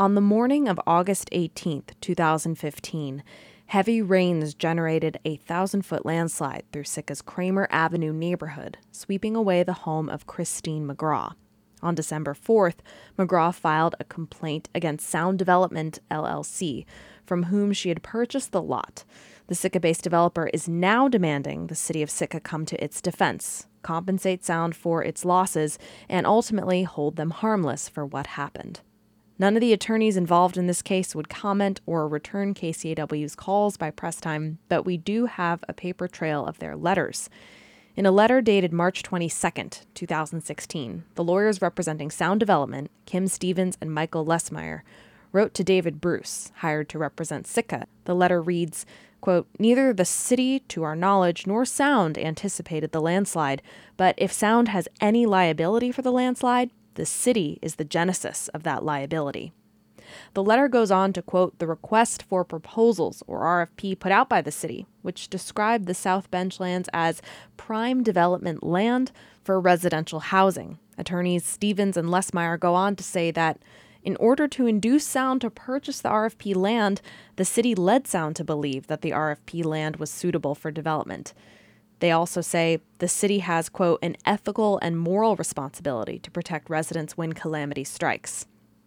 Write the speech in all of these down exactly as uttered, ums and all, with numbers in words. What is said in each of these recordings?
On the morning of August eighteenth, twenty fifteen, heavy rains generated a thousand-foot landslide through Sitka's Kramer Avenue neighborhood, sweeping away the home of Christine McGraw. On December fourth, McGraw filed a complaint against Sound Development, L L C, from whom she had purchased the lot. The Sitka-based developer is now demanding the city of Sitka come to its defense, compensate Sound for its losses, and ultimately hold them harmless for what happened. None of the attorneys involved in this case would comment or return K C A W's calls by press time, but we do have a paper trail of their letters. In a letter dated March twenty-second, twenty sixteen, the lawyers representing Sound Development, Kim Stevens and Michael Lesmeyer, wrote to David Bruce, hired to represent Sitka. The letter reads, quote, "Neither the city, to our knowledge, nor Sound anticipated the landslide, but if Sound has any liability for the landslide, the city is the genesis of that liability." The letter goes on to quote the request for proposals, or R F P, put out by the city, which described the South Bench lands as prime development land for residential housing. Attorneys Stevens and Lesmeyer go on to say that in order to induce Sound to purchase the R F P land, the city led Sound to believe that the R F P land was suitable for development. They also say the city has, quote, an ethical and moral responsibility to protect residents when calamity strikes.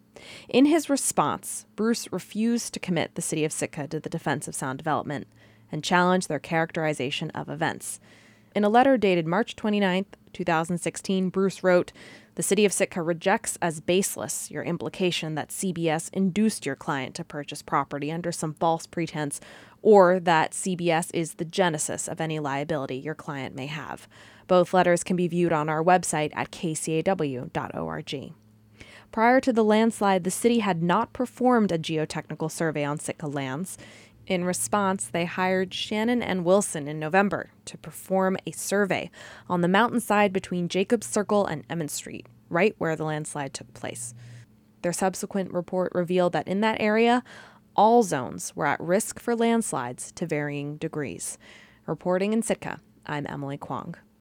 In his response, Bruce refused to commit the city of Sitka to the defense of Sound Development and challenged their characterization of events. In a letter dated March twenty-ninth, twenty sixteen, Bruce wrote, "The city of Sitka rejects as baseless your implication that C B S induced your client to purchase property under some false pretense, or that C B S is the genesis of any liability your client may have." Both letters can be viewed on our website at k c a w dot org. Prior to the landslide, the city had not performed a geotechnical survey on Sitka lands. In response, they hired Shannon and Wilson in November to perform a survey on the mountainside between Jacobs Circle and Emmett Street, right where the landslide took place. Their subsequent report revealed that in that area, all zones were at risk for landslides to varying degrees. Reporting in Sitka, I'm Emily Kwong.